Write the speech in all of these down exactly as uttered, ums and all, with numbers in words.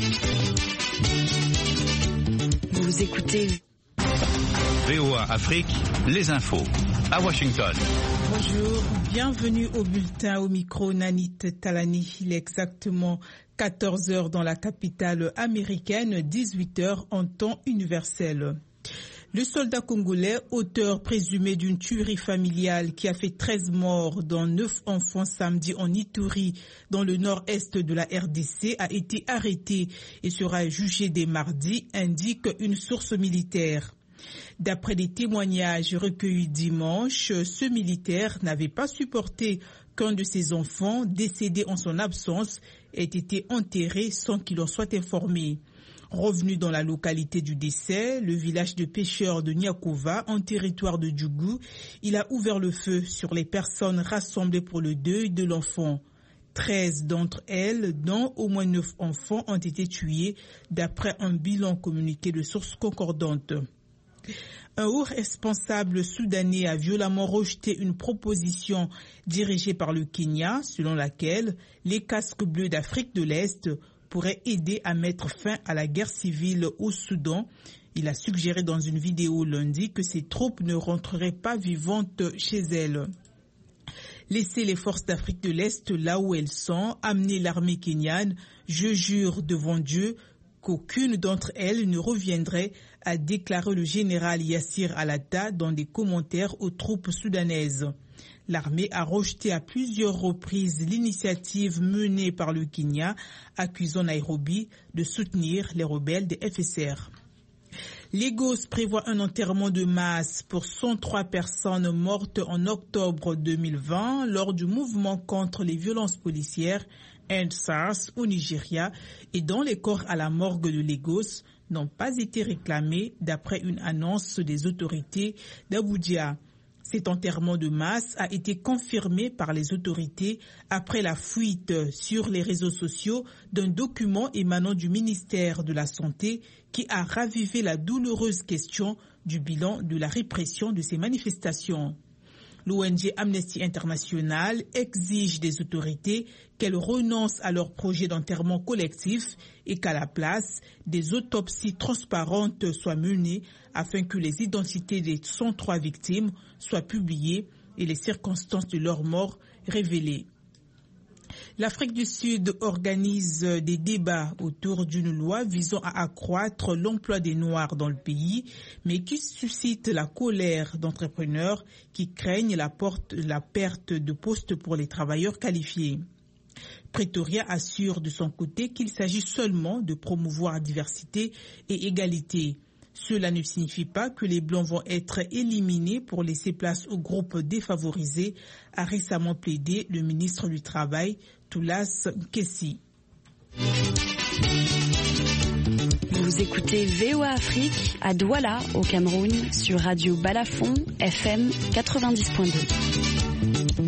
Vous écoutez V O A Afrique, les infos, à Washington. Bonjour, bienvenue au bulletin. Au micro Nanit Talani. Il est exactement quatorze heures dans la capitale américaine, dix-huit heures en temps universel. Le soldat congolais, auteur présumé d'une tuerie familiale qui a fait treize morts dont neuf enfants samedi en Ituri, dans le nord-est de la R D C, a été arrêté et sera jugé dès mardi, indique une source militaire. D'après des témoignages recueillis dimanche, ce militaire n'avait pas supporté qu'un de ses enfants, décédé en son absence, ait été enterré sans qu'il en soit informé. Revenu dans la localité du décès, le village de pêcheurs de Niakova, en territoire de Djougou, il a ouvert le feu sur les personnes rassemblées pour le deuil de l'enfant. Treize d'entre elles, dont au moins neuf enfants, ont été tués, d'après un bilan communiqué de sources concordantes. Un haut responsable soudanais a violemment rejeté une proposition dirigée par le Kenya, selon laquelle les casques bleus d'Afrique de l'Est pourraient aider à mettre fin à la guerre civile au Soudan. Il a suggéré dans une vidéo lundi que ces troupes ne rentreraient pas vivantes chez elles. Laisser les forces d'Afrique de l'Est là où elles sont, amener l'armée kenyane, je jure devant Dieu qu'aucune d'entre elles ne reviendrait, a déclaré le général Yassir Alatta dans des commentaires aux troupes soudanaises. L'armée a rejeté à plusieurs reprises l'initiative menée par le Kenya, accusant Nairobi de soutenir les rebelles des F S R. Lagos prévoit un enterrement de masse pour cent trois personnes mortes en octobre deux mille vingt lors du mouvement contre les violences policières End SARS au Nigeria, et dont les corps à la morgue de Lagos n'ont pas été réclamés d'après une annonce des autorités d'Abuja. Cet enterrement de masse a été confirmé par les autorités après la fuite sur les réseaux sociaux d'un document émanant du ministère de la Santé qui a ravivé la douloureuse question du bilan de la répression de ces manifestations. L'O N G Amnesty International exige des autorités qu'elles renoncent à leur projet d'enterrement collectif et qu'à la place, des autopsies transparentes soient menées afin que les identités des cent trois victimes soient publiées et les circonstances de leur mort révélées. L'Afrique du Sud organise des débats autour d'une loi visant à accroître l'emploi des Noirs dans le pays, mais qui suscite la colère d'entrepreneurs qui craignent la, porte, la perte de postes pour les travailleurs qualifiés. Pretoria assure de son côté qu'il s'agit seulement de promouvoir diversité et égalité. Cela ne signifie pas que les Blancs vont être éliminés pour laisser place aux groupes défavorisés, a récemment plaidé le ministre du Travail, Toulas Kessi. Vous écoutez V O A Afrique à Douala, au Cameroun, sur Radio Balafon, F M quatre-vingt-dix point deux.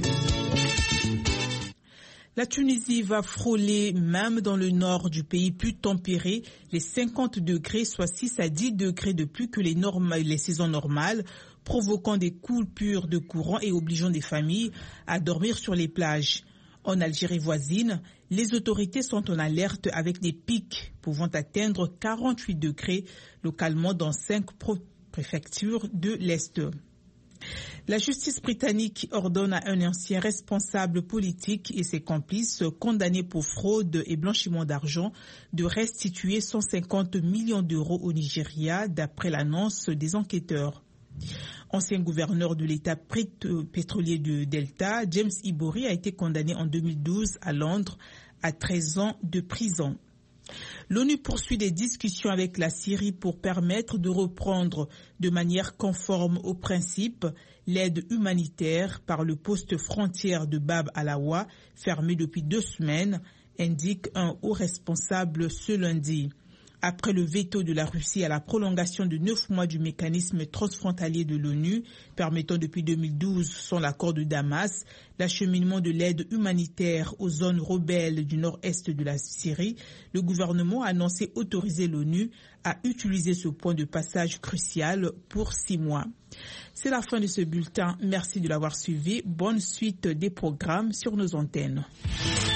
La Tunisie va frôler, même dans le nord du pays plus tempéré, les cinquante degrés, soit six à dix degrés de plus que les, normes, les saisons normales, provoquant des coupures de courant et obligeant des familles à dormir sur les plages. En Algérie voisine, les autorités sont en alerte avec des pics pouvant atteindre quarante-huit degrés localement dans cinq préfectures de l'Est. La justice britannique ordonne à un ancien responsable politique et ses complices condamnés pour fraude et blanchiment d'argent de restituer cent cinquante millions d'euros au Nigeria d'après l'annonce des enquêteurs. Ancien gouverneur de l'État pétrolier de Delta, James Ibori a été condamné en deux mille douze à Londres à treize ans de prison. L'ONU poursuit des discussions avec la Syrie pour permettre de reprendre de manière conforme aux principes l'aide humanitaire par le poste frontière de Bab al-Awa, fermé depuis deux semaines, indique un haut responsable ce lundi. Après le veto de la Russie à la prolongation de neuf mois du mécanisme transfrontalier de l'ONU, permettant depuis deux mille douze, sans l'accord de Damas, l'acheminement de l'aide humanitaire aux zones rebelles du nord-est de la Syrie, le gouvernement a annoncé autoriser l'ONU à utiliser ce point de passage crucial pour six mois. C'est la fin de ce bulletin. Merci de l'avoir suivi. Bonne suite des programmes sur nos antennes.